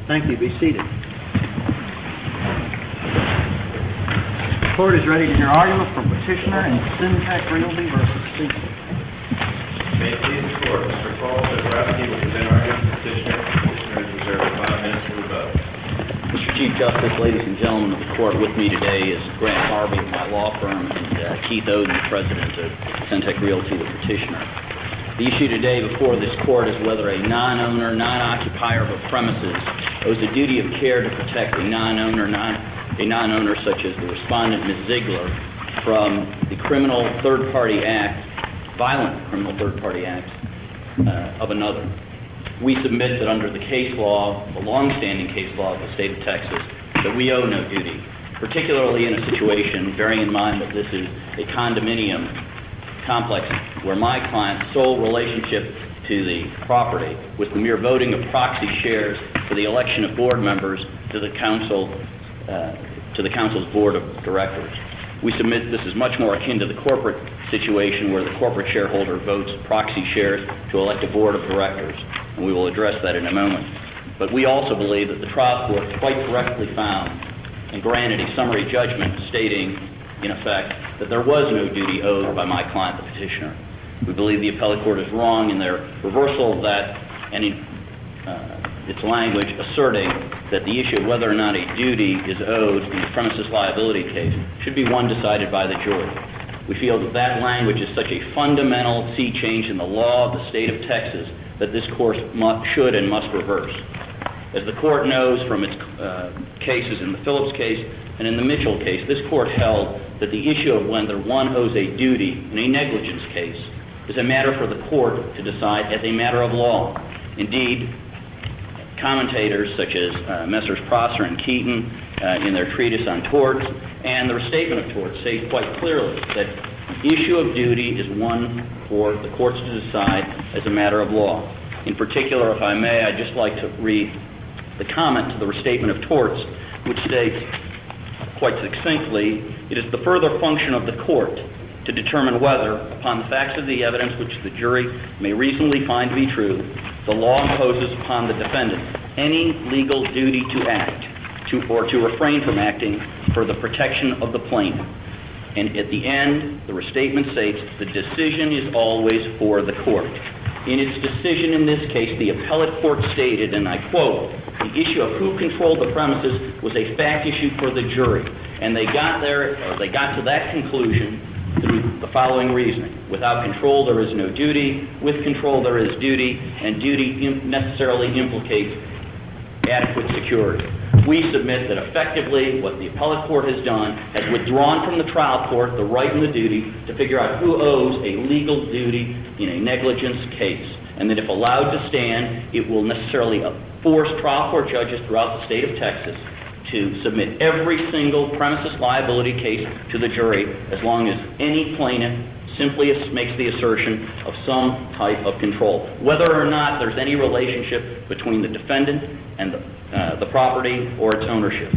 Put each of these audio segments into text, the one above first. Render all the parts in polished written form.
Thank you. Be seated. The court is ready to hear argument from petitioner in Syntec Realty versus Cecil. May it please the court, Mr. Paul Zabrowski will present argument for petitioner. Petitioner is reserved 5 minutes for rebuttal. Mr. Chief Justice, ladies and gentlemen of the court, with me today is Grant Harvey of my law firm and Keith Oden, the president of Syntec Realty, the petitioner. The issue today before this court is whether a non-owner, non-occupier of a premises owes a duty of care to protect a non-owner such as the respondent, Ms. Ziegler, from the criminal third-party act, violent criminal third-party act of another. We submit that under the case law, the long-standing case law of the state of Texas, that we owe no duty, particularly in a situation bearing in mind that this is a condominium complex where my client's sole relationship to the property was the mere voting of proxy shares for the election of board members to the council's board of directors. We submit this is much more akin to the corporate situation where the corporate shareholder votes proxy shares to elect a board of directors, and we will address that in a moment. But we also believe that the trial court quite correctly found and granted a summary judgment stating, in effect, that there was no duty owed by my client, the petitioner. We believe the appellate court is wrong in their reversal of that and in its language asserting that the issue of whether or not a duty is owed in the premises liability case should be one decided by the jury. We feel that that language is such a fundamental sea change in the law of the state of Texas that this court should and must reverse. As the court knows from its cases in the Phillips case and in the Mitchell case, this court held that the issue of whether one owes a duty in a negligence case is a matter for the court to decide as a matter of law. Indeed, commentators such as Messrs. Prosser and Keaton in their treatise on torts and the restatement of torts say quite clearly that the issue of duty is one for the courts to decide as a matter of law. In particular, if I may, I'd just like to read the comment to the restatement of torts, which states quite succinctly, it is the further function of the court to determine whether, upon the facts of the evidence which the jury may reasonably find to be true, the law imposes upon the defendant any legal duty to act or to refrain from acting for the protection of the plaintiff. And at the end, the restatement states the decision is always for the court. In its decision in this case, the appellate court stated, and I quote, the issue of who controlled the premises was a fact issue for the jury. And they got to that conclusion through the following reasoning. Without control, there is no duty. With control, there is duty. And duty necessarily implicates adequate security. We submit that effectively what the appellate court has done has withdrawn from the trial court the right and the duty to figure out who owes a legal duty in a negligence case. And that if allowed to stand, it will necessarily force trial court judges throughout the state of Texas to submit every single premises liability case to the jury as long as any plaintiff simply makes the assertion of some type of control, whether or not there's any relationship between the defendant and the property or its ownership.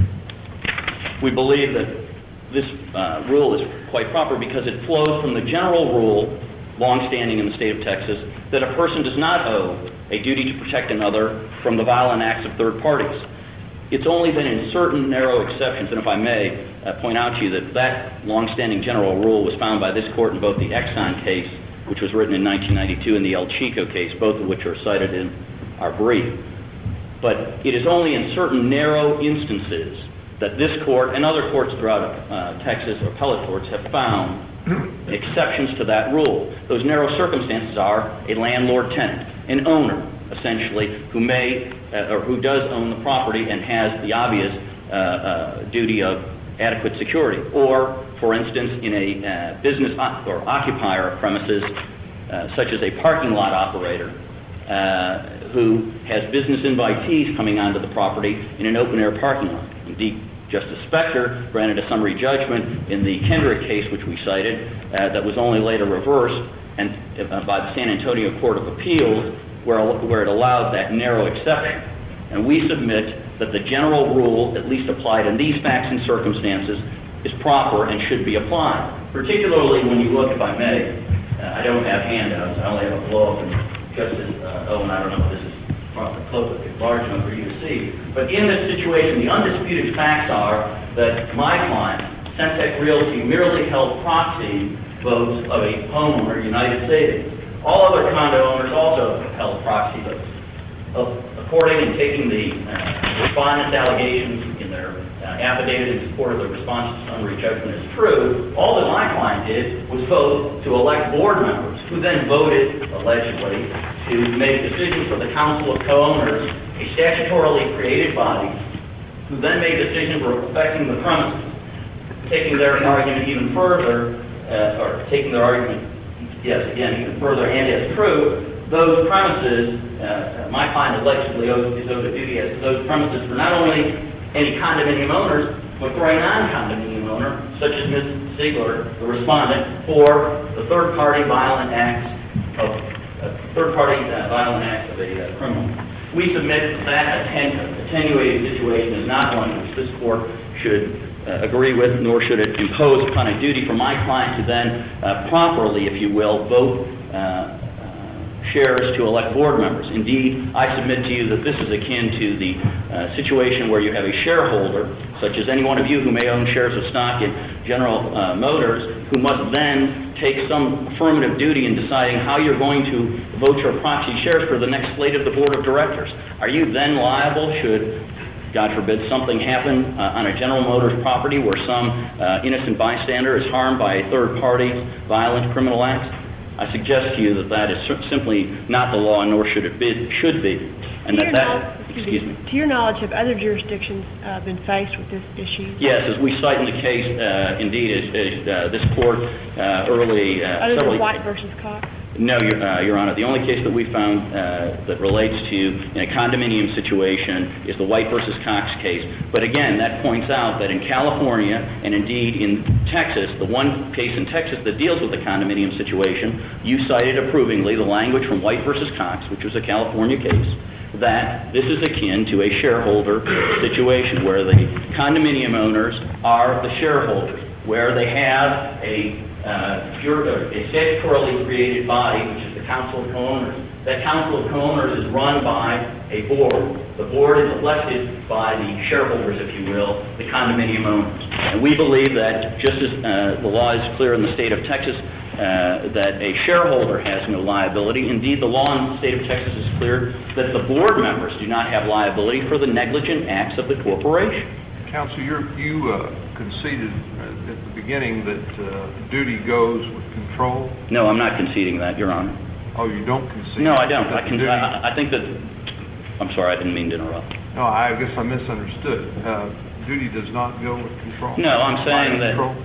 We believe that this rule is quite proper because it flows from the general rule, longstanding in the state of Texas, that a person does not owe a duty to protect another from the violent acts of third parties. It's only been in certain narrow exceptions, and if I may point out to you that longstanding general rule was found by this court in both the Exxon case, which was written in 1992, and the El Chico case, both of which are cited in our brief. But it is only in certain narrow instances that this court and other courts throughout Texas, or appellate courts, have found exceptions to that rule. Those narrow circumstances are a landlord-tenant, an owner, essentially, who may or who does own the property and has the obvious duty of adequate security. Or, for instance, in a business or occupier of premises, such as a parking lot operator, who has business invitees coming onto the property in an open-air parking lot. Indeed, Justice Specter granted a summary judgment in the Kendrick case, which we cited, that was only later reversed and by the San Antonio Court of Appeals, where it allowed that narrow exception. And we submit that the general rule, at least applied in these facts and circumstances, is proper and should be applied. Particularly when you look, if I may, I don't have handouts, I only have a blow from Justice Owen, I don't know if this is large enough for you to see. But in this situation, the undisputed facts are that my client, Centec Realty, merely held proxy votes of a homeowner, United Savings. All other condo owners also held proxy votes. According and taking the respondent's allegations in their affidavit in support of the response to summary judgment as true, all that my client did was vote to elect board members, who then voted, allegedly, to make decisions for the Council of Co-Owners, a statutorily created body, who then made decisions affecting the premises. Taking their argument even further, even further, and as true, those premises, my client allegedly is owed a duty as to those premises for not only any condominium owners, but for a non-condominium owner, such as Ms. Ziegler, the respondent, for the third-party violent acts of a criminal. We submit that attenuated situation is not one which this court should agree with, nor should it impose upon a duty for my client to then properly, if you will, vote shares to elect board members. Indeed, I submit to you that this is akin to the situation where you have a shareholder, such as any one of you who may own shares of stock in General Motors, who must then take some affirmative duty in deciding how you're going to vote your proxy shares for the next slate of the board of directors. Are you then liable should, God forbid, something happen on a General Motors property where some innocent bystander is harmed by a third party's violent criminal act? I suggest to you that that is simply not the law, nor should it be. And To your knowledge, have other jurisdictions been faced with this issue? Yes, as we cite in the case, indeed, as this court early... Other than White versus Cox? No, Your Honor. The only case that we found that relates to in a condominium situation is the White versus Cox case. But again, that points out that in California, and indeed in Texas, the one case in Texas that deals with the condominium situation, you cited approvingly the language from White versus Cox, which was a California case, that this is akin to a shareholder situation where the condominium owners are the shareholders, where they have a statutorily created body, which is the Council of Co-Owners. That Council of Co-Owners is run by a board. The board is elected by the shareholders, if you will, the condominium owners. And we believe that just as the law is clear in the state of Texas that a shareholder has no liability, indeed the law in the state of Texas is clear that the board members do not have liability for the negligent acts of the corporation. Counsel, you conceded at the beginning that duty goes with control? No, I'm not conceding that, Your Honor. Oh, you don't concede? No, I don't. I think that... I'm sorry, I didn't mean to interrupt. No, I guess I misunderstood. Duty does not go with control? No, I'm saying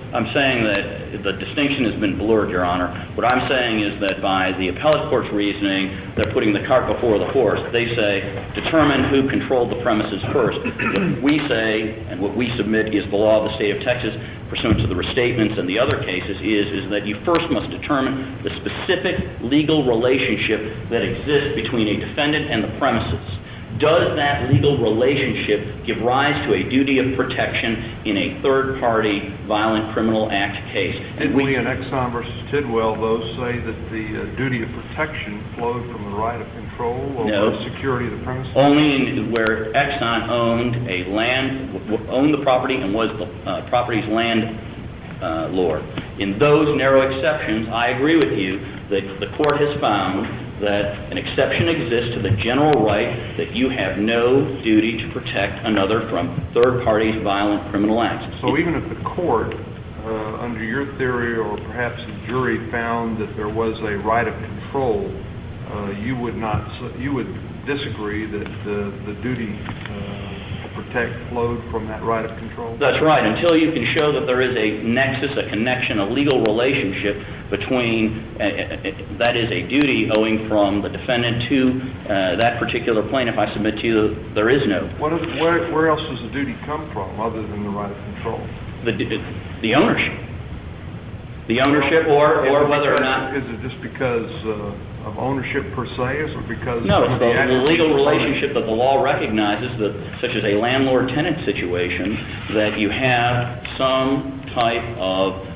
that the distinction has been blurred, Your Honor. What I'm saying is that by the appellate court's reasoning, they're putting the cart before the horse. They say, determine who controlled the premises first. What we say, and what we submit is the law of the state of Texas, pursuant to the restatements and the other cases, is that you first must determine the specific legal relationship that exists between a defendant and the premises. Does that legal relationship give rise to a duty of protection in a third-party violent criminal act case? Did we in Exxon versus Tidwell, though, say that the duty of protection flowed from the right of control over the security of the premises? Only where Exxon owned the property and was the property's landlord. In those narrow exceptions, I agree with you that the court has found that an exception exists to the general right that you have no duty to protect another from third parties' violent criminal acts. So even if the court, under your theory or perhaps the jury, found that there was a right of control, you would disagree that the duty to protect flowed from that right of control? That's right, until you can show that there is a nexus, a connection, a legal relationship between, that is a duty owing from the defendant to that particular plaintiff. I submit to you that there is no. Where else does the duty come from other than the right of control? The ownership. The ownership or whether or not... Is it just because of ownership per se? Is it because... No, it's the legal relationship that the law recognizes, that, such as a landlord-tenant situation, that you have some type of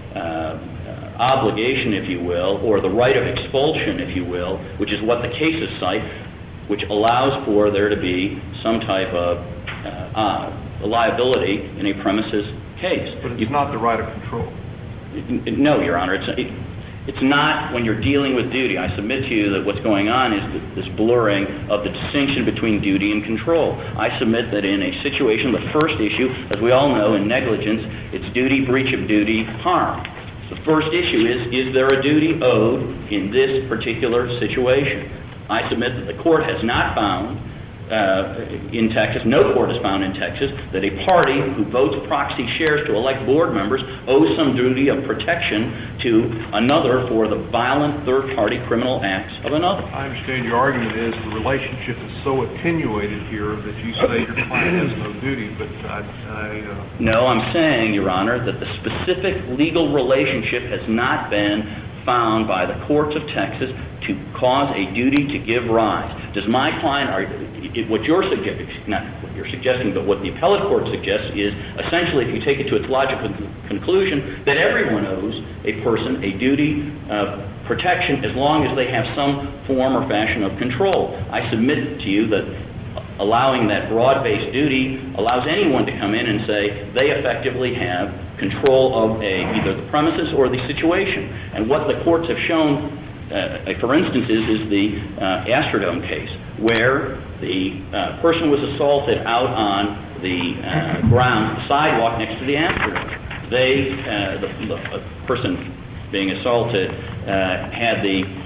obligation, if you will, or the right of expulsion, if you will, which is what the cases cite, which allows for there to be some type of liability in a premises case. But it's not the right of control. No, Your Honor. It's not when you're dealing with duty. I submit to you that what's going on is this blurring of the distinction between duty and control. I submit that in a situation, the first issue, as we all know, in negligence, it's duty, breach of duty, harm. The first issue is there a duty owed in this particular situation? I submit that the court has not found in Texas, no court has found in Texas, that a party who votes proxy shares to elect board members owes some duty of protection to another for the violent third-party criminal acts of another. I understand your argument is the relationship is so attenuated here that you say your client has no duty, but No, I'm saying, Your Honor, that the specific legal relationship has not been found by the courts of Texas to cause a duty to give rise. Does my client, what you're suggesting, not what you're suggesting, but what the appellate court suggests is essentially, if you take it to its logical conclusion, that everyone owes a person a duty of protection as long as they have some form or fashion of control. I submit to you that allowing that broad-based duty allows anyone to come in and say they effectively have control of either the premises or the situation. And what the courts have shown, for instance, is the Astrodome case, where the person was assaulted out on the ground, the sidewalk next to the Astrodome. The person being assaulted had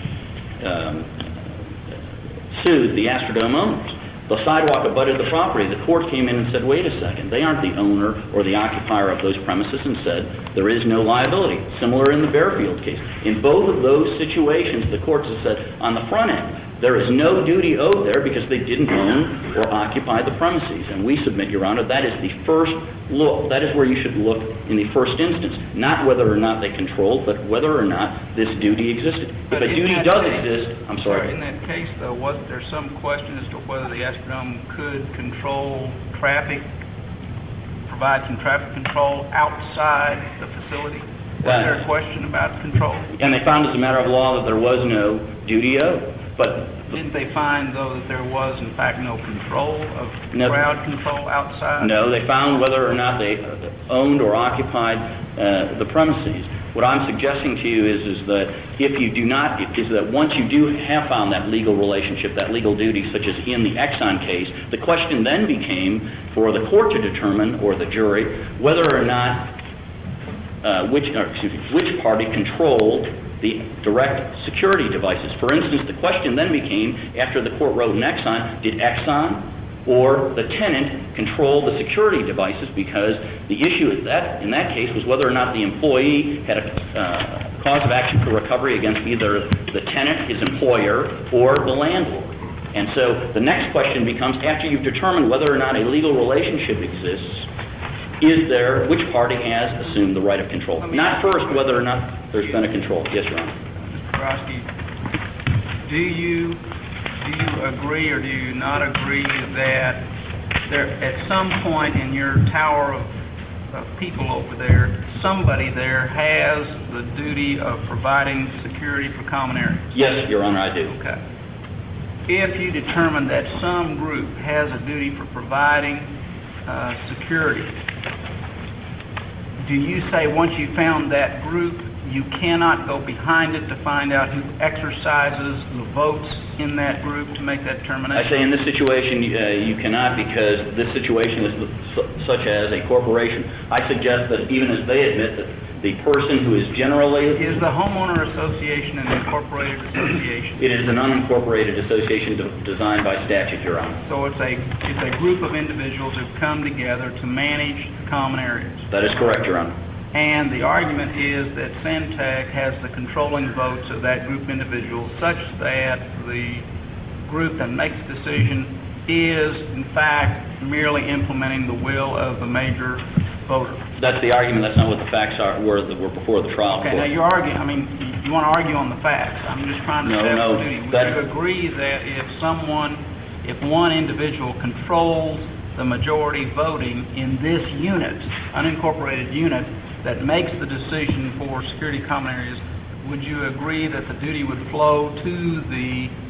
sued the Astrodome owners. The sidewalk abutted the property. The court came in and said, wait a second, they aren't the owner or the occupier of those premises, and said there is no liability. Similar in the Bearfield case. In both of those situations, the courts have said on the front end, there is no duty owed there because they didn't own or occupy the premises. And we submit, Your Honor, that is the first look. That is where you should look in the first instance. Not whether or not they controlled, but whether or not this duty existed. If a duty does exist, I'm sorry. In that case, though, wasn't there some question as to whether the Astrodome could control traffic, provide some traffic control outside the facility? Was there a question about control? And they found as a matter of law that there was no duty owed. But didn't they find, though, that there was, in fact, no control of crowd control outside? No, they found whether or not they owned or occupied the premises. What I'm suggesting to you is that if you do not, is that once you do have found that legal relationship, that legal duty, such as in the Exxon case, the question then became for the court to determine, or the jury, whether or not which party controlled the direct security devices. For instance, the question then became, after the court wrote in Exxon, did Exxon or the tenant control the security devices? Because the issue in that case was whether or not the employee had a cause of action for recovery against either the tenant, his employer, or the landlord. And so the next question becomes, after you've determined whether or not a legal relationship exists, which party has assumed the right of control? Not first whether or not there's been a control. Yes, Your Honor. Mr. Kurowski, do you agree or do you not agree that there, at some point in your tower of people over there, somebody there has the duty of providing security for common areas? Yes, Your Honor, I do. Okay. If you determine that some group has a duty for providing security, do you say once you found that group, you cannot go behind it to find out who exercises the votes in that group to make that determination? I say in this situation you cannot, because this situation is such as a corporation. I suggest that even as they admit that the person who is generally... Is the homeowner association an incorporated association? It is an unincorporated association designed by statute, Your Honor. So it's a group of individuals who come together to manage common areas? That is correct, Your Honor. And the argument is that Syntec has the controlling votes of that group of individuals such that the group that makes the decision is, in fact, merely implementing the will of the major voter. That's the argument. That's not what the facts were before the trial. Okay, now you're arguing, you want to argue on the facts. I'm just trying to establish the duty. Would you agree that if one individual controls the majority voting in this unit, unincorporated unit, that makes the decision for security common areas, would you agree that the duty would flow to the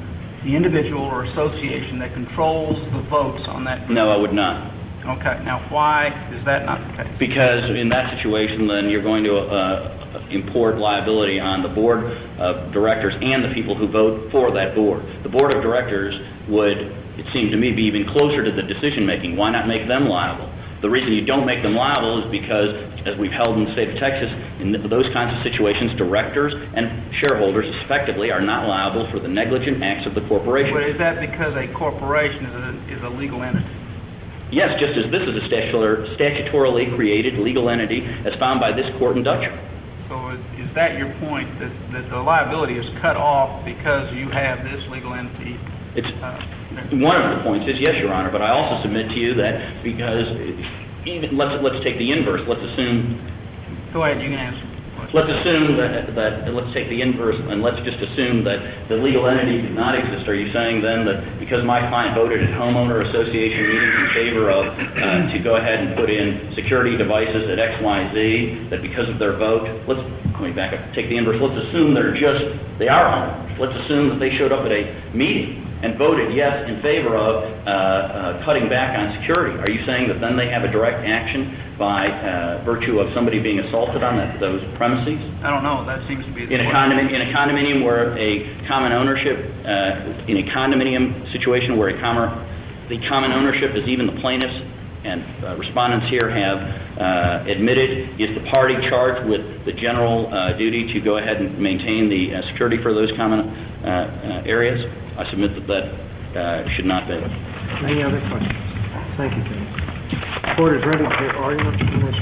the individual or association that controls the votes on that group? No, I would not. Okay, now why is that not the case? Because in that situation, then you're going to import liability on the board of directors and the people who vote for that board. The board of directors would, it seemed to me, be even closer to the decision-making. Why not make them liable? The reason you don't make them liable is because, as we've held in the state of Texas, in those kinds of situations, directors and shareholders, respectively, are not liable for the negligent acts of the corporation. But is that because a corporation is a legal entity? Yes, just as this is a statutorily created legal entity as found by this court in Dutcher. So is that your point, that the liability is cut off because you have this legal entity? It's one of the points is yes, Your Honor, but I also submit to you that because even let's take the inverse. Let's assume. Go ahead, you can answer. Let's assume that let's take the inverse and let's just assume that the legal entity did not exist. Are you saying then that because my client voted at homeowner association meetings in favor of to go ahead and put in security devices at XYZ, that because of their vote, let me back up, take the inverse. Let's assume they are homeowners. Let's assume that they showed up at a meeting and voted yes in favor of cutting back on security. Are you saying that then they have a direct action by virtue of somebody being assaulted on those premises? I don't know. That seems to be the in a condominium where a common ownership, in a condominium situation where the common ownership is even the plaintiffs and respondents here have admitted is the party charged with the general duty to go ahead and maintain the security for those common areas. I submit that should not be. Any other questions? Thank you, James. The court is ready to hear argument.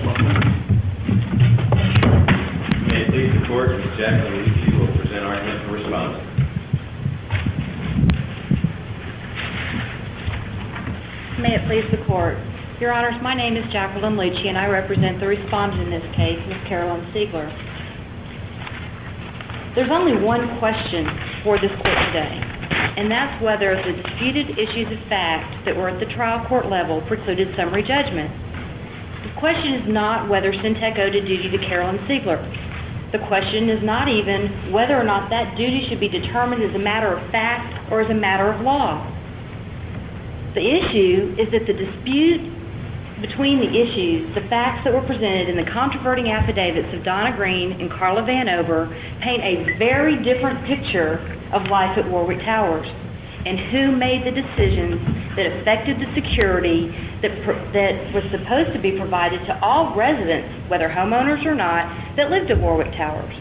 May it please the court, Ms. Jacqueline Leachy will present argument for response. May it please the court. Your Honors, my name is Jacqueline Leachy and I represent the respondent in this case, Ms. Carolyn Siegler. There's only one question for this court today, and that's whether the disputed issues of fact that were at the trial court level precluded summary judgment. The question is not whether Syntec owed a duty to Carolyn Siegler. The question is not even whether or not that duty should be determined as a matter of fact or as a matter of law. The issue is that the dispute between the issues, the facts that were presented in the controverting affidavits of Donna Green and Carla Vanover paint a very different picture of life at Warwick Towers and who made the decisions that affected the security that was supposed to be provided to all residents, whether homeowners or not, that lived at Warwick Towers.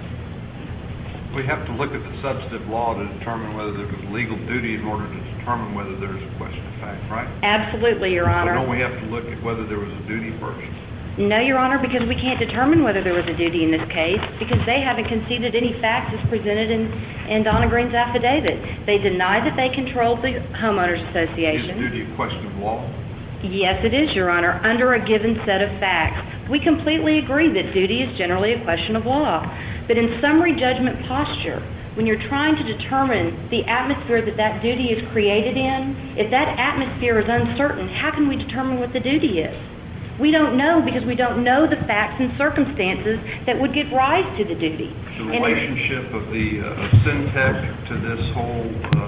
We have to look at the substantive law to determine whether there was legal duty in order to determine whether there's a question of fact, right? Absolutely, Your Honor. So don't we have to look at whether there was a duty first? No, Your Honor, because we can't determine whether there was a duty in this case because they haven't conceded any facts as presented in Donna Green's affidavit. They deny that they controlled the homeowners association. Is duty a question of law? Yes, it is, Your Honor, under a given set of facts. We completely agree that duty is generally a question of law. But in summary judgment posture, when you're trying to determine the atmosphere that duty is created in, if that atmosphere is uncertain, how can we determine what the duty is? We don't know because we don't know the facts and circumstances that would give rise to the duty. The relationship of the Syntec to this whole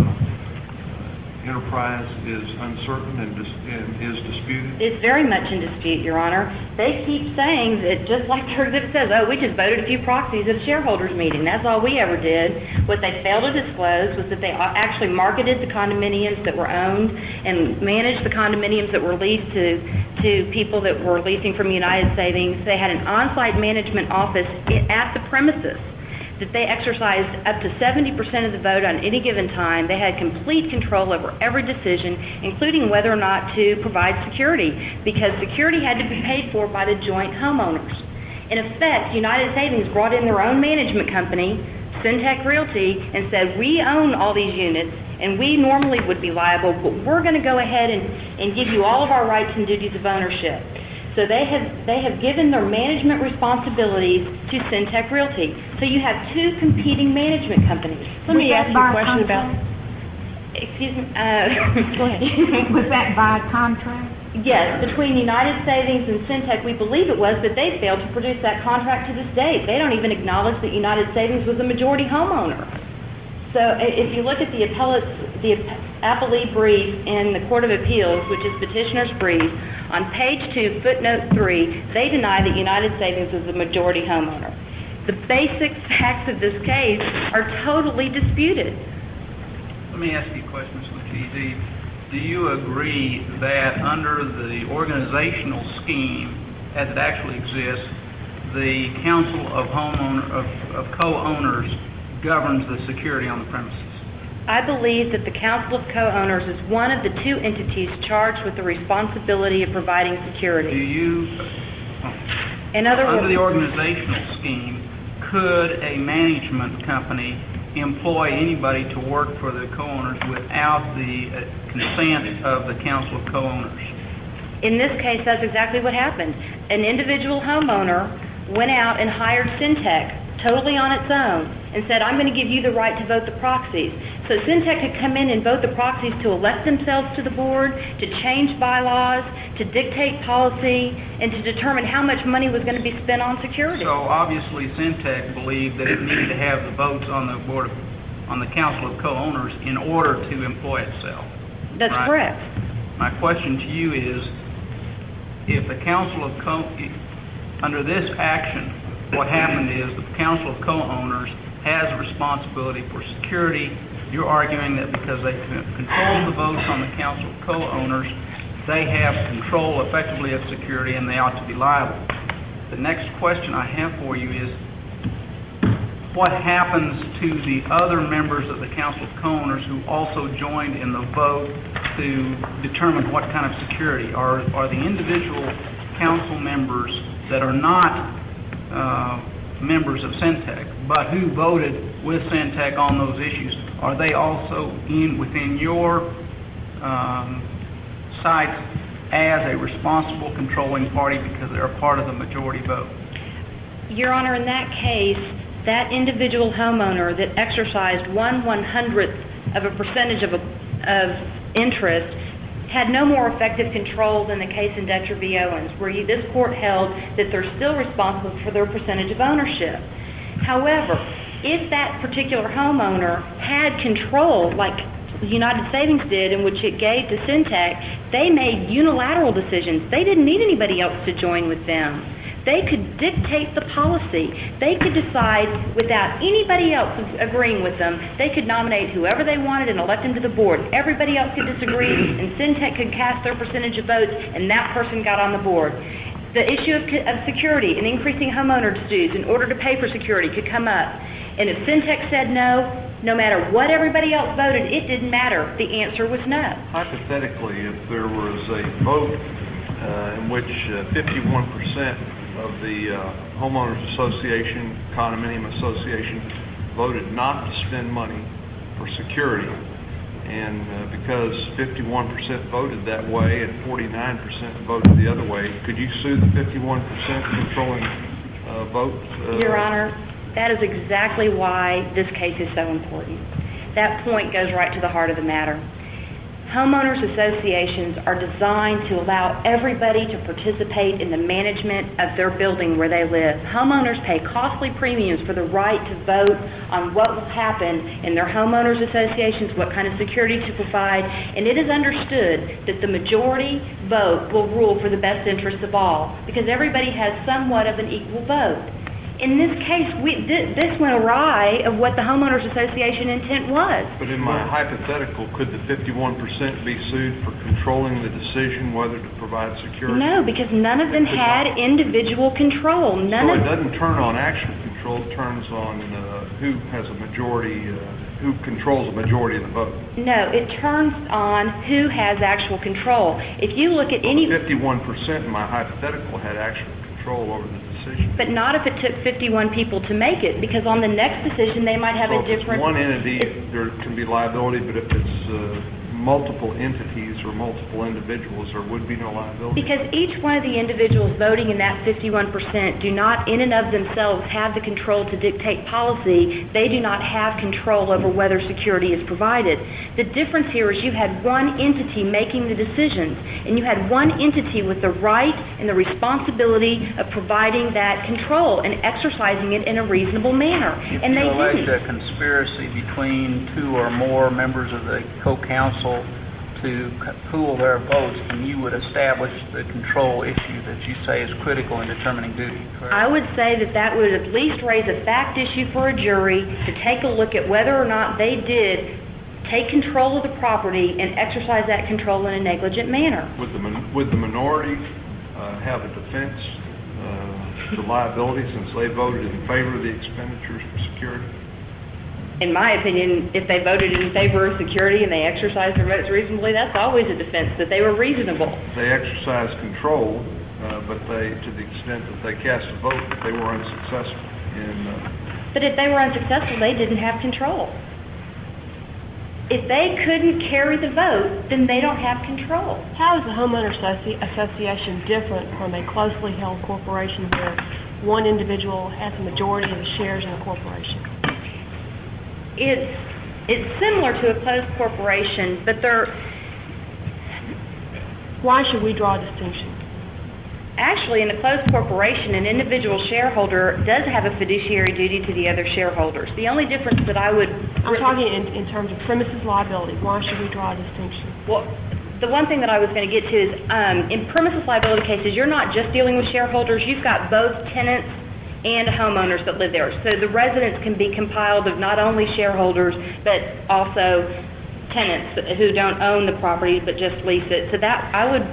enterprise is uncertain and is disputed? It's very much in dispute, Your Honor. They keep saying that, just like their exhibit says, oh, we just voted a few proxies at a shareholders meeting. That's all we ever did. What they failed to disclose was that they actually marketed the condominiums that were owned and managed the condominiums that were leased to people that were leasing from United Savings. They had an on-site management office at the premises that they exercised up to 70% of the vote on any given time. They had complete control over every decision, including whether or not to provide security, because security had to be paid for by the joint homeowners. In effect, United Savings brought in their own management company, Syntec Realty, and said, we own all these units, and we normally would be liable, but we're going to go ahead and give you all of our rights and duties of ownership. So they have given their management responsibilities to Syntec Realty. So you have two competing management companies. Let me ask you a question about... Excuse me? Go ahead. Was that by contract? Yes, between United Savings and Syntec, we believe it was, but they failed to produce that contract to this date. They don't even acknowledge that United Savings was a majority homeowner. So if you look at the appellate's the appellee brief in the Court of Appeals, which is petitioner's brief, on page 2, footnote 3, they deny that United Savings is the majority homeowner. The basic facts of this case are totally disputed. Let me ask you a question, Ms. McKee. Do you agree that under the organizational scheme as it actually exists, the Council of Co-Owners governs the security on the premises? I believe that the Council of Co-Owners is one of the two entities charged with the responsibility of providing security. Do you, In other under words, the organizational scheme, could a management company employ anybody to work for the co-owners without the consent of the Council of Co-Owners? in this case, that's exactly what happened. An individual homeowner went out and hired Syntec totally on its own and said, I'm going to give you the right to vote the proxies. So Syntec could come in and vote the proxies to elect themselves to the board, to change bylaws, to dictate policy, and to determine how much money was going to be spent on security. So obviously Syntec believed that it needed to have the votes on the on the Council of Co-Owners in order to employ itself. That's right? correct. My question to you is, if the Council of under this action, what happened is the Council of Co-Owners has a responsibility for security. You're arguing that because they control the votes on the Council of Co-Owners, they have control effectively of security and they ought to be liable. The next question I have for you is, what happens to the other members of the Council of Co-Owners who also joined in the vote to determine what kind of security? Are the individual council members that are not members of Syntec, but who voted with Syntec on those issues, are they also within your sights as a responsible controlling party because they're a part of the majority vote? Your Honor, in that case, that individual homeowner that exercised 1/100th of a percentage of interest had no more effective control than the case in Dutcher v. Owens, where this court held that they're still responsible for their percentage of ownership. However, if that particular homeowner had control, like United Savings did, in which it gave to Syntec, they made unilateral decisions. They didn't need anybody else to join with them. They could dictate the policy. They could decide without anybody else agreeing with them. They could nominate whoever they wanted and elect them to the board. Everybody else could disagree, and Syntec could cast their percentage of votes, and that person got on the board. The issue of security and increasing homeowners' dues in order to pay for security could come up. And if Syntec said no, no matter what everybody else voted, it didn't matter. The answer was no. Hypothetically, if there was a vote in which 51% of the homeowners association, condominium association, voted not to spend money for security, and because 51% voted that way and 49% voted the other way, could you sue the 51% controlling vote? Your Honor, that is exactly why this case is so important. That point goes right to the heart of the matter. Homeowners associations are designed to allow everybody to participate in the management of their building where they live. Homeowners pay costly premiums for the right to vote on what will happen in their homeowners associations, what kind of security to provide, and it is understood that the majority vote will rule for the best interests of all, because everybody has somewhat of an equal vote. In this case, this went awry of what the homeowners association intent was. But in my hypothetical, could the 51% be sued for controlling the decision whether to provide security? No, because none of them had individual control. So it doesn't turn on actual control, it turns on who has a majority, who controls a majority of the vote. No, it turns on who has actual control. If you look at any... 51% in my hypothetical had actual control over the decision. But not if it took 51 people to make it, because on the next decision they might have a different... So if it's one entity, there can be liability, but if it's multiple entities or multiple individuals, there would be no liability? Because each one of the individuals voting in that 51% do not in and of themselves have the control to dictate policy. They do not have control over whether security is provided. The difference here is you had one entity making the decisions, and you had one entity with the right and the responsibility of providing that control and exercising it in a reasonable manner. And they If you allege didn't. a conspiracy between two or more members of the co-council to pool their votes, then you would establish the control issue that you say is critical in determining duty, correct? I would say that that would at least raise a fact issue for a jury to take a look at whether or not they did take control of the property and exercise that control in a negligent manner. Would the minority have a defense to liability since they voted in favor of the expenditures for security? In my opinion, if they voted in favor of security and they exercised their votes reasonably, that's always a defense, that they were reasonable. They exercised control, but to the extent that they cast a vote, they were unsuccessful But if they were unsuccessful, they didn't have control. If they couldn't carry the vote, then they don't have control. How is the homeowner association different from a closely held corporation where one individual has a majority of the shares in the corporation? It's similar to a closed corporation, but Why should we draw a distinction? actually, in a closed corporation, an individual shareholder does have a fiduciary duty to the other shareholders. The only difference that I would... I'm talking in terms of premises liability. Why should we draw a distinction? Well, the one thing that I was going to get to is in premises liability cases, you're not just dealing with shareholders. You've got both tenants and homeowners that live there. So the residents can be compiled of not only shareholders, but also tenants who don't own the property but just lease it. So that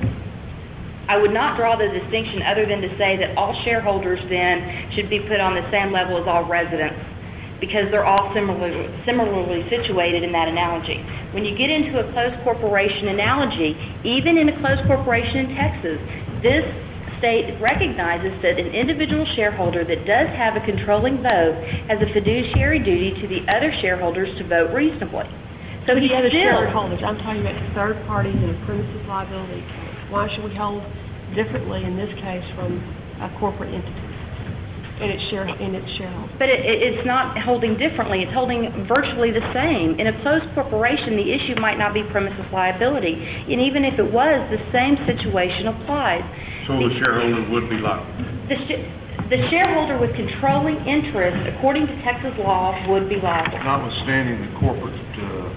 I would not draw the distinction other than to say that all shareholders then should be put on the same level as all residents, because they're all similarly situated in that analogy. When you get into a closed corporation analogy, even in a closed corporation in Texas, this state recognizes that an individual shareholder that does have a controlling vote has a fiduciary duty to the other shareholders to vote reasonably. So the other still... shareholders, I'm talking about third parties in a premises liability case. Why should we hold differently in this case from a corporate entity in its shareholders? But it's not holding differently. It's holding virtually the same. In a closed corporation, the issue might not be premises liability. And even if it was, the same situation applies. So the shareholder would be liable? The shareholder with controlling interest, according to Texas law, would be liable. Notwithstanding the corporate shell?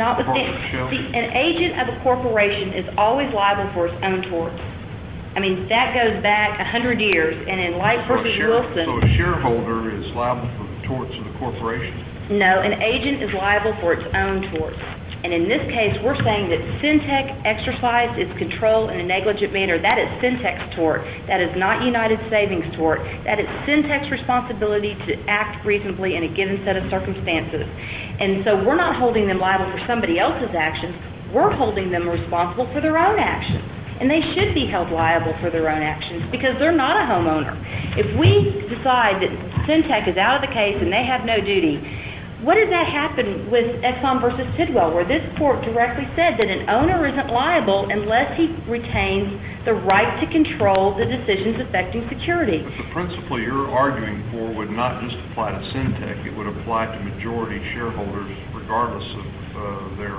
An agent of a corporation is always liable for its own torts. I mean, that goes back 100 years, and in Light versus Wilson... So a shareholder is liable for the torts of the corporation? No, an agent is liable for its own torts. And in this case, we're saying that Syntec exercised its control in a negligent manner. That is Syntec's tort. That is not United Savings' tort. That is Syntec's responsibility to act reasonably in a given set of circumstances. And so we're not holding them liable for somebody else's actions. We're holding them responsible for their own actions. And they should be held liable for their own actions because they're not a homeowner. If we decide that Syntec is out of the case and they have no duty, what does that happen with Exxon versus Tidwell, where this court directly said that an owner isn't liable unless he retains the right to control the decisions affecting security? But the principle you're arguing for would not just apply to Syntec. It would apply to majority shareholders regardless of their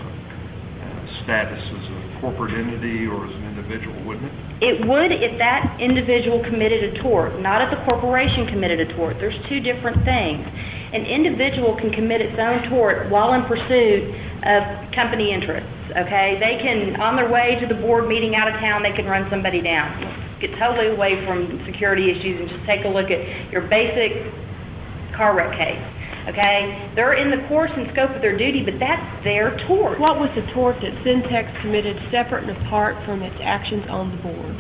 status as a corporate entity or as an individual, wouldn't it? It would if that individual committed a tort, not if the corporation committed a tort. There's two different things. An individual can commit its own tort while in pursuit of company interests, okay? They can, on their way to the board meeting out of town, they can run somebody down. Get totally away from security issues and just take a look at your basic car wreck case. Okay? They're in the course and scope of their duty, but that's their tort. What was the tort that Syntex committed separate and apart from its actions on the board?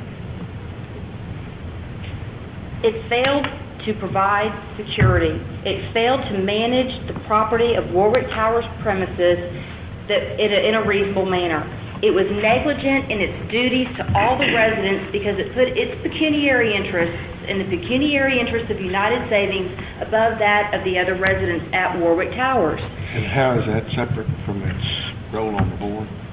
It failed to provide security. It failed to manage the property of Warwick Towers premises in a reasonable manner. It was negligent in its duties to all the residents because it put its pecuniary interests and the pecuniary interests of United Savings above that of the other residents at Warwick Towers. And how is that separate from its role on the board?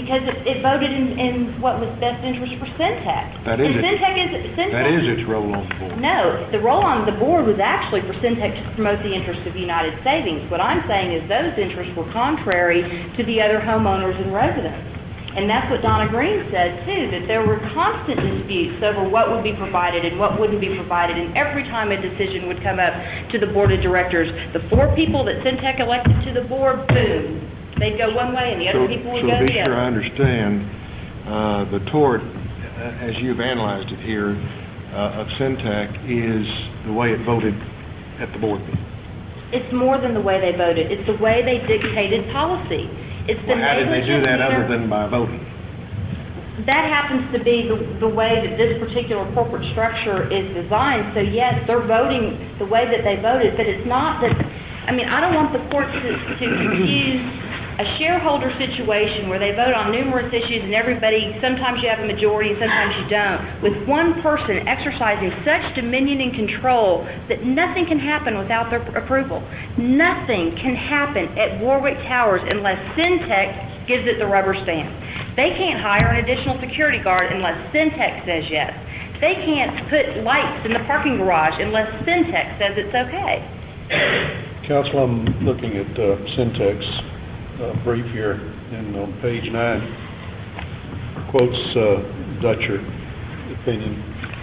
because it voted in what was best interest for Syntec. That is and it. Syntec That is its role on the board. No, the role on the board was actually for Syntec to promote the interests of United Savings. What I'm saying is those interests were contrary to the other homeowners and residents. And that's what Donna Green said, too, that there were constant disputes over what would be provided and what wouldn't be provided. And every time a decision would come up to the board of directors, the 4 people that Syntec elected to the board, boom, they'd go one way and the other people would go the other. So be sure I understand, the tort, as you've analyzed it here, of Syntec is the way it voted at the board meeting. It's more than the way they voted. It's the way they dictated policy. It's the Well, how did they do negligent that other manner- than by voting? That happens to be the way that this particular corporate structure is designed. So yes, they're voting the way that they voted, but it's not that, I mean, I don't want the court to confuse a shareholder situation where they vote on numerous issues and everybody, sometimes you have a majority and sometimes you don't, with one person exercising such dominion and control that nothing can happen without their approval. Nothing can happen at Warwick Towers unless Syntec gives it the rubber stamp. They can't hire an additional security guard unless Syntec says yes. They can't put lights in the parking garage unless Syntec says it's okay. Counsel, I'm looking at Syntec's brief here, and on page 9, quotes Dutcher opinion,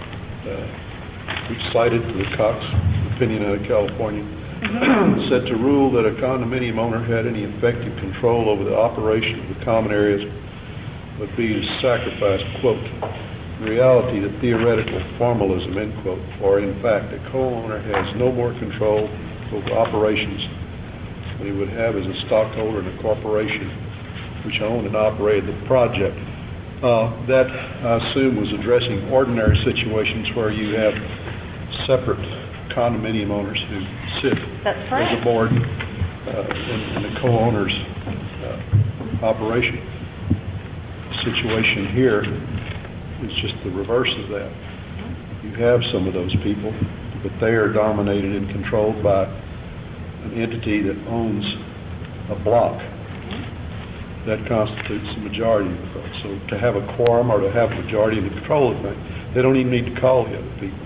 which cited the Cox opinion out of California, said to rule that a condominium owner had any effective control over the operation of the common areas would be to sacrifice, quote, in reality, the theoretical formalism, end quote, for in fact, a co-owner has no more control over operations than he would have as a stockholder in a corporation which owned and operated the project. That, I assume, was addressing ordinary situations where you have separate condominium owners who sit as a board in the co-owner's operation. The situation here is just the reverse of that. You have some of those people, but they are dominated and controlled by an entity that owns a block. That constitutes the majority of the vote. So to have a quorum or to have a majority in the control of it, they don't even need to call the other people.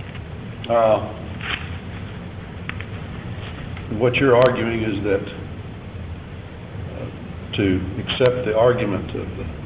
What you're arguing is that to accept the argument of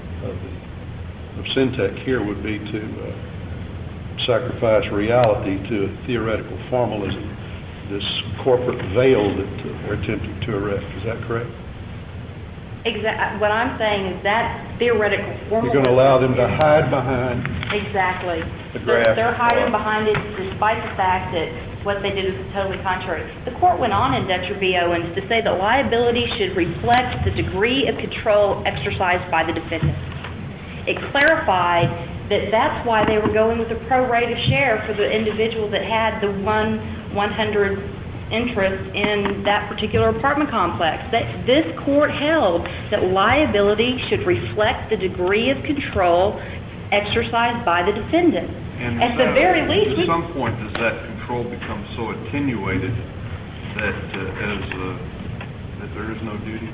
Syntec here would be to sacrifice reality to a theoretical formalism, this corporate veil that they're attempting to erect. Is that correct? Exactly. What I'm saying is that theoretical formalism. You're going to allow them to hide behind. Exactly. The graph. They're hiding behind it despite the fact that what they did was totally contrary. The court went on in Dutcher v. Owens to say that liability should reflect the degree of control exercised by the defendant. It clarified that that's why they were going with a prorated share for the individual that had the 100 interest in that particular apartment complex. That this court held that liability should reflect the degree of control exercised by the defendant. And at the very least, at some point, does that control become so attenuated that that there is no duty?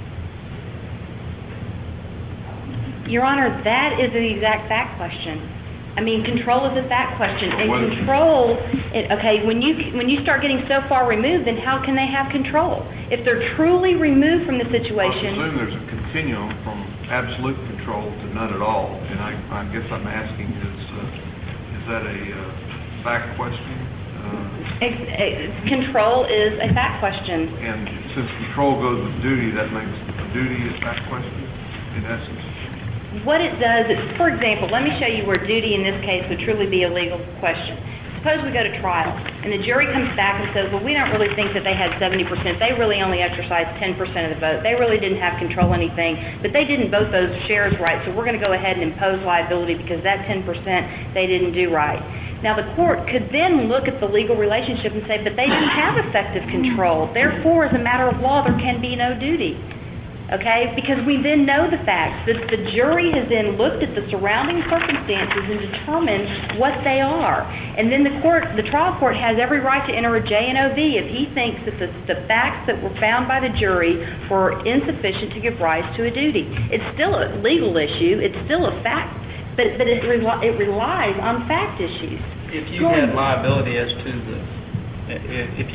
Your Honor, that is the exact fact question. I mean, control is a fact question. And Well, control, okay, when you start getting so far removed, then how can they have control? If they're truly removed from the situation. I presume there's a continuum from absolute control to none at all. And I guess I'm asking, is that a fact question? Control is a fact question. And since control goes with duty, that makes a duty a fact question, in essence? What it does is, for example, let me show you where duty in this case would truly be a legal question. Suppose we go to trial, and the jury comes back and says, well, we don't really think that they had 70%. They really only exercised 10% of the vote. They really didn't have control of anything, but they didn't vote those shares right, so we're going to go ahead and impose liability because that 10% they didn't do right. Now, the court could then look at the legal relationship and say, but they didn't have effective control. Therefore, as a matter of law, there can be no duty. Okay? Because we then know the facts. The jury has then looked at the surrounding circumstances and determined what they are. And then the trial court has every right to enter a J&OB if he thinks that the facts that were found by the jury were insufficient to give rise to a duty. It's still a legal issue. It's still a fact, but it relies on fact issues. If you had liability as to it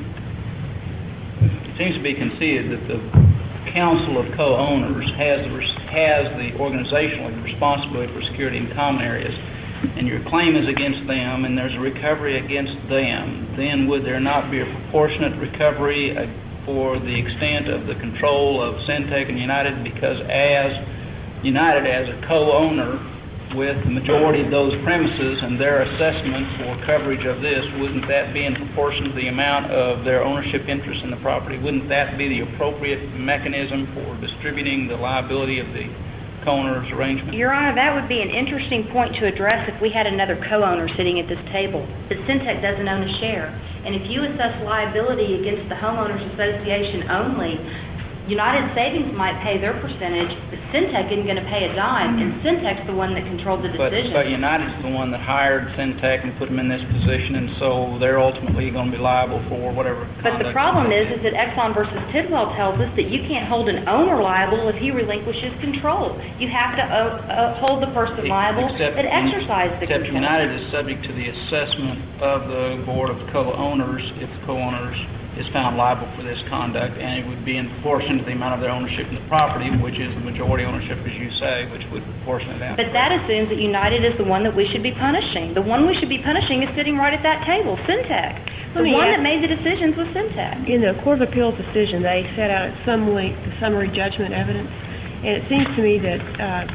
seems to be conceded that the Council of Co-Owners has the organizational responsibility for security in common areas, and your claim is against them, and there's a recovery against them, then would there not be a proportionate recovery for the extent of the control of Syntec and United? Because as United, as a co-owner with the majority of those premises and their assessment for coverage of this, wouldn't that be in proportion to the amount of their ownership interest in the property? Wouldn't that be the appropriate mechanism for distributing the liability of the co-owner's arrangement? Your Honor, that would be an interesting point to address if we had another co-owner sitting at this table. But Syntec doesn't own a share. And if you assess liability against the homeowners association only, United Savings might pay their percentage, but Syntec isn't going to pay a dime, and Syntec's the one that controlled the decision. But United's the one that hired Syntec and put them in this position, and so they're ultimately going to be liable for whatever conduct. But the problem is that Exxon versus Tidwell tells us that you can't hold an owner liable if he relinquishes control. You have to hold the person liable that exercised the control. Except United is subject to the assessment of the Board of Co-Owners if the co-owners is found liable for this conduct, and it would be in proportion to the amount of their ownership in the property, which is the majority ownership, as you say, which would proportion it out. But that assumes that United is the one that we should be punishing. The one we should be punishing is sitting right at that table, Syntec. The one that made the decisions was Syntec. In the Court of Appeals decision, they set out at some length the summary judgment evidence, and it seems to me that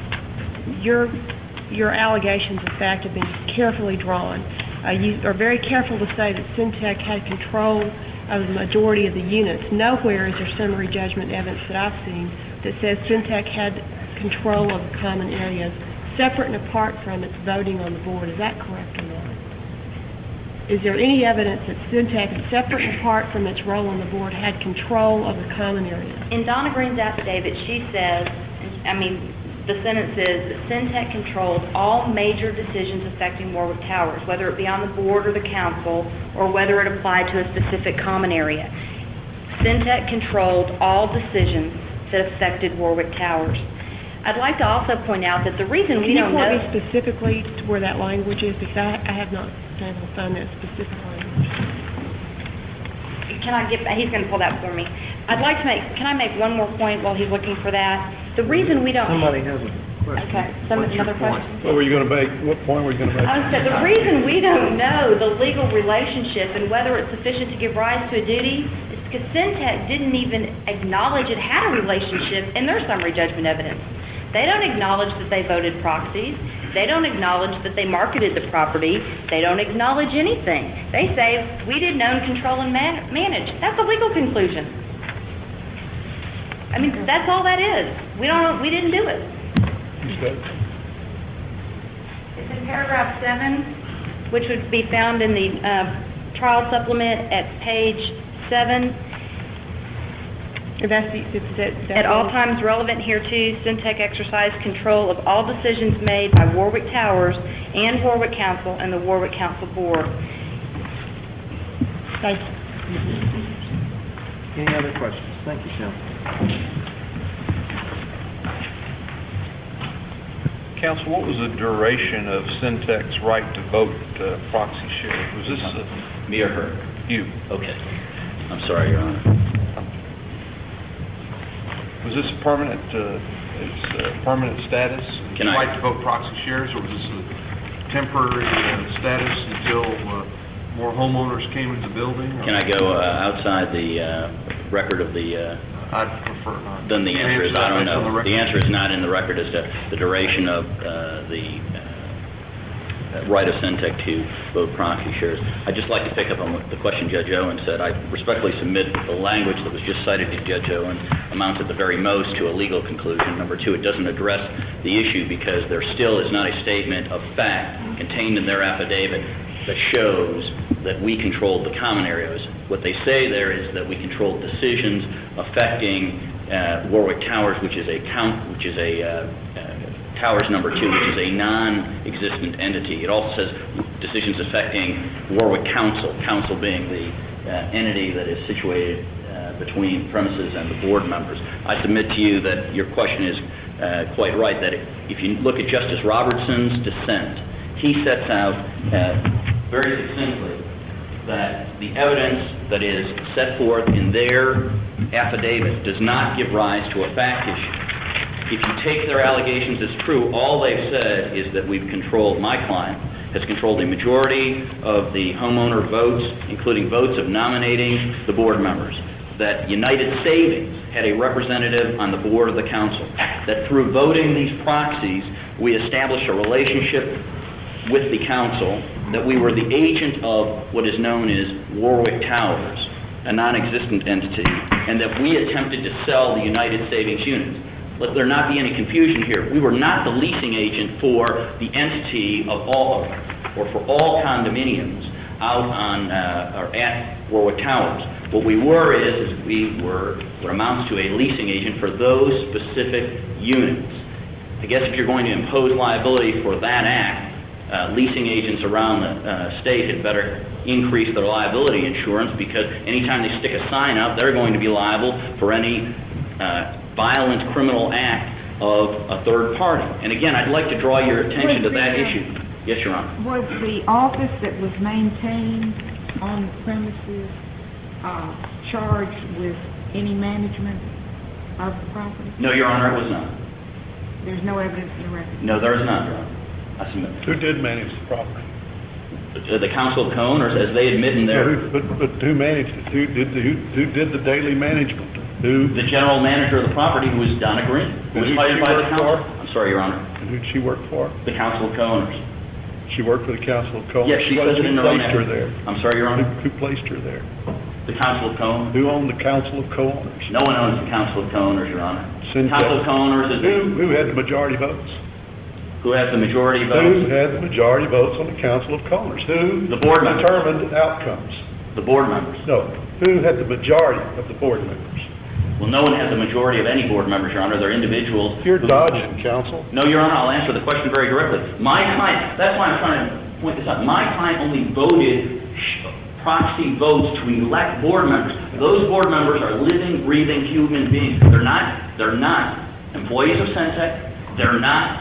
your allegations of fact have been carefully drawn. You are very careful to say that Syntec had control of the majority of the units. Nowhere is there summary judgment evidence that I've seen that says Syntec had control of the common areas, separate and apart from its voting on the board. Is that correct or not? Is there any evidence that Syntec, separate and apart from its role on the board, had control of the common areas? In Donna Green's affidavit, she says, the sentence is that Syntec controlled all major decisions affecting Warwick Towers, whether it be on the board or the council, or whether it applied to a specific common area. Syntec controlled all decisions that affected Warwick Towers. I'd like to also point out that the reason we don't know... Can you point me specifically to where that language is? Because I have not been able to find that specific language. He's going to pull that for me. Can I make one more point while he's looking for that? The reason we don't... Somebody has a question. Okay, another question? What were you going to make? What point were you going to make? I said the reason we don't know the legal relationship and whether it's sufficient to give rise to a duty is because Syntec didn't even acknowledge it had a relationship in their summary judgment evidence. They don't acknowledge that they voted proxies. They don't acknowledge that they marketed the property. They don't acknowledge anything. They say, we didn't own, control, and manage. That's a legal conclusion. That's all that is. We didn't do it. Okay. It's in paragraph 7, which would be found in the trial supplement at page 7. At all times relevant hereto, Syntec exercised control of all decisions made by Warwick Towers and Warwick Council and the Warwick Council Board. Thank you. Any other questions? Thank you, Counsel. Counsel, what was the duration of Syntec's right to vote proxy shares? Was this me or her? You. Okay. I'm sorry, Your Honor. Was this permanent status? Can I- Right to vote proxy shares, or was this a temporary status until more homeowners came into the building? Or? Can I go outside the record of the... I'd prefer not. Then the answer is, I don't know. The answer is not in the record as to the duration of the right of Syntec to vote proxy shares. I'd just like to pick up on the question Judge Owen said. I respectfully submit that the language that was just cited to Judge Owen amounts at the very most to a legal conclusion. Number two, it doesn't address the issue because there still is not a statement of fact contained in their affidavit that shows that we controlled the common areas. What they say there is that we controlled decisions affecting Warwick Towers, which is Towers number 2, which is a non-existent entity. It also says decisions affecting Warwick Council, council being the entity that is situated between premises and the board members. I submit to you that your question is quite right, that if you look at Justice Robertson's dissent, he sets out very succinctly that the evidence that is set forth in their affidavit does not give rise to a fact issue. If you take their allegations as true, all they've said is that my client has controlled a majority of the homeowner votes, including votes of nominating the board members, that United Savings had a representative on the board of the council, that through voting these proxies, we established a relationship with the council, that we were the agent of what is known as Warwick Towers, a non-existent entity, and that we attempted to sell the United Savings units. Let there not be any confusion here. We were not the leasing agent for the entity of all, or for all condominiums out on or at Warwick Towers. What we were is we were what amounts to a leasing agent for those specific units. I guess if you're going to impose liability for that act, leasing agents around the state had better increase their liability insurance, because anytime they stick a sign up, they're going to be liable for any violent criminal act of a third party. And again, I'd like to draw your attention to that issue. Yes, Your Honor. Was the office that was maintained on the premises charged with any management of the property? No, Your Honor, it was not. There's no evidence in the record? No, there is not, Your Honor. I submit. Who did manage the property? The Council of Co-Owners, as they admit in their... But who managed it? Who did the daily management? The general manager of the property, who was Donna Green, who was hired by the council. I'm sorry, Your Honor. And who did she work for? The Council of Co-Owners. She worked for the Council of Co-Owners? Yes, she says it in her own... Who placed her there? I'm sorry, Your Honor? Who placed her there? The Council of Co-Owners. Who owned the Council of Co-Owners? No one owns the Council of Co-Owners, Your Honor. Syntec. Council of Co-Owners is... Who had the majority votes? Who has the majority votes? Who had the majority votes on the Council of Co-Owners? Who The board members. determined outcomes? The board members. No. Who had the majority of the board members? Well, no one has the majority of any board members, Your Honor. They're individuals. You're dodging, counsel. No, Your Honor, I'll answer the question very directly. My client, that's why I'm trying to point this out. My client only voted proxy votes to elect board members. Those board members are living, breathing human beings. They're not employees of Syntec. They're not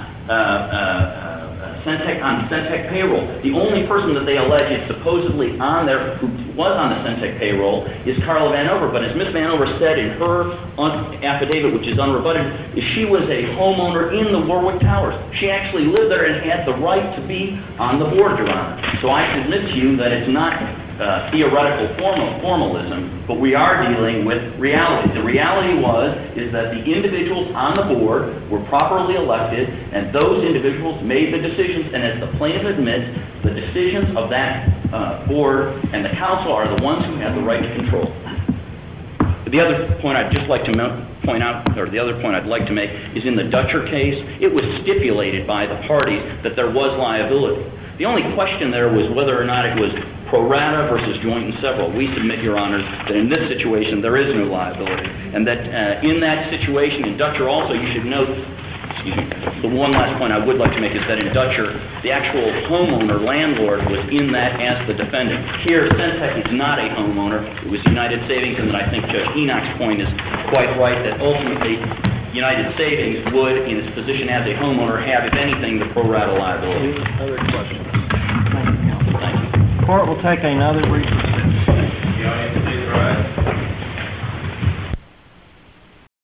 Syntec on Syntec payroll. The only person that they allege is supposedly on there, who was on the Syntec payroll, is Carla Vanover. But as Ms. Vanover said in her affidavit, which is unrebutted, is she was a homeowner in the Warwick Towers. She actually lived there and had the right to be on the board, Your Honor. So I submit to you that it's not theoretical formalism, but we are dealing with reality. The reality is that the individuals on the board were properly elected, and those individuals made the decisions, and as the plaintiff admits, the decisions of that board and the council are the ones who have the right to control. The other point I'd just like to point out, or the other point I'd like to make, is in the Dutcher case, it was stipulated by the parties that there was liability. The only question there was whether or not it was pro rata versus joint and several. We submit, Your Honors, that in this situation there is no liability, and that in that situation, in Dutcher also, you should note, the one last point I would like to make is that in Dutcher, the actual homeowner, landlord, was in that as the defendant. Here, Syntec is not a homeowner. It was United Savings, and I think Judge Enoch's point is quite right, that ultimately United Savings would, in its position as a homeowner, have, if anything, the pro rata liability. Any other questions? Thank you. Court will take another brief recess. The audience, please rise.